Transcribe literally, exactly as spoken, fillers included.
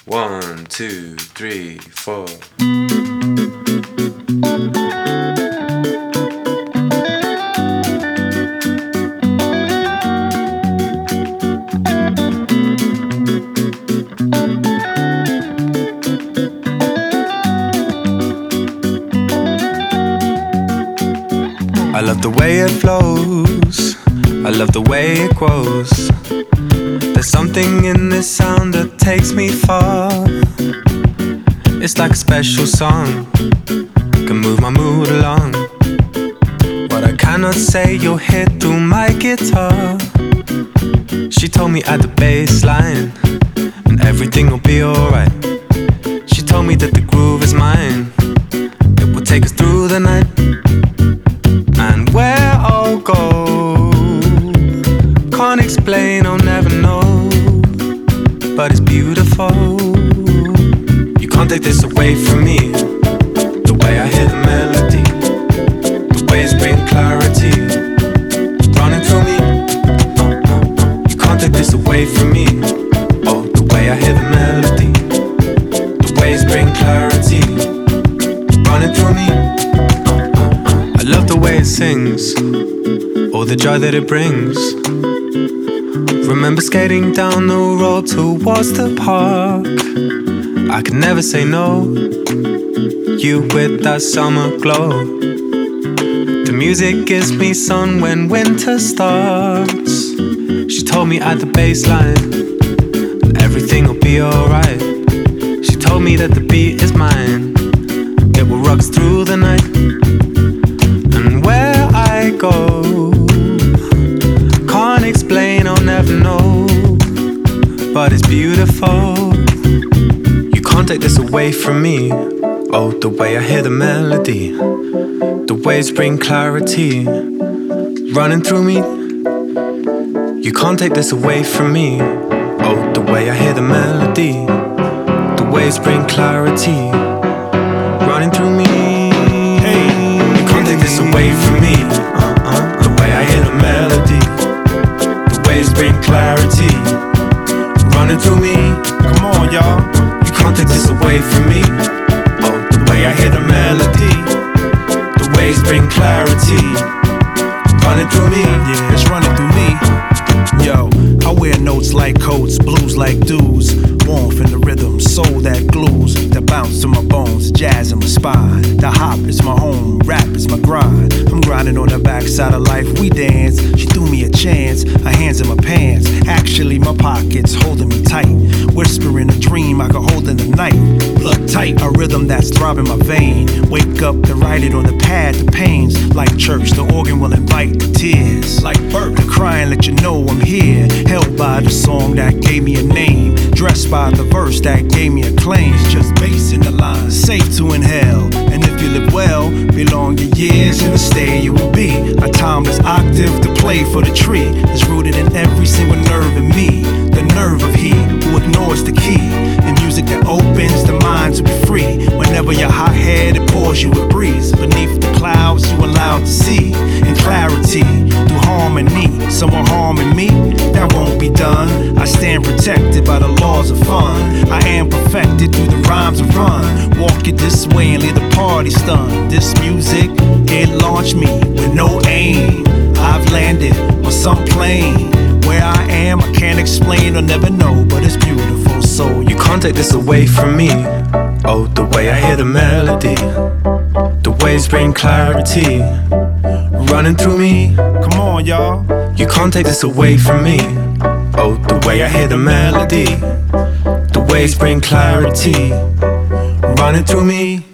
One, two, three, four. I love the way it flows, I love the way it grows. There's something in this sound that takes me far. It's like a special song, can move my mood along. What I cannot say you'll hear through my guitar. She told me at the bass line, and everything will be alright. She told me that the groove is mine, it will take us through the night. And where I'll go, can't explain, I'll never know. But it's beautiful. You can't take this away from me. The way I hear the melody, the waves bring clarity, running through me. You can't take this away from me. Oh, the way I hear the melody, the waves bring clarity, running through me. I love the way it sings, all the joy that it brings. Remember skating down the road towards the park. I could never say no, you with that summer glow. The music gives me sun when winter starts. She told me at the bass line that everything will be alright. She told me that the beat is mine, it will rock us through the night. And where I go, can't explain, I'll never know. But it's beautiful. You can't take this away from me. Oh, the way I hear the melody, the waves bring clarity, running through me. You can't take this away from me. Oh, the way I hear the melody, the waves bring clarity, running through me. Hey, you can't take this away from me. Uh-uh. The way I hear the melody, waves bring clarity, running through me. Come on, y'all. You can't take this away from me. Oh, the way I hear the melody, the waves bring clarity, running through me. Yeah, it's running through me. Yo, I wear notes like coats, blues like dudes. Warmth in the rhythm, soul that glues, that bounce to my bones, jazz in my spine. The hop is my home, rap is my grind. I'm grinding on the backside of life, we dance. She threw me a chance, her hands in my pants. Actually, my pockets holding me tight. Whispering a dream I could hold in the night. Plug tight, a rhythm that's throbbing my vein. Wake up to write it on the pad, the pains. Like church, the organ will invite the tears. Like bird, the crying let you know I'm here. Held by the song that gave me a name. Dressed by the verse that gave me a claim. It's just bass in the line, safe to inhale. And if you live well, belong your years in the stay you will be. A timeless octave to play for the tree is rooted in every single nerve in me. The nerve of he who ignores the key. In music that opens the mind to be free. Whenever your hot head, it pours you a breeze. Beneath the clouds you allowed to see. In clarity, through harmony. Someone harming me, that won't be done. I stand protected by the laws of fun. I am perfected through the rhymes I run. Walk it this way and leave the party stunned. This music, it launched me with no aim. I've landed on some plane. Where I am, I can't explain or never know, but it's beautiful. So you can't take this away from me. Oh, the way I hear the melody, the waves bring clarity, running through me. Come on, y'all. You can't take this away from me. Oh, the way I hear the melody, the waves bring clarity, running through me.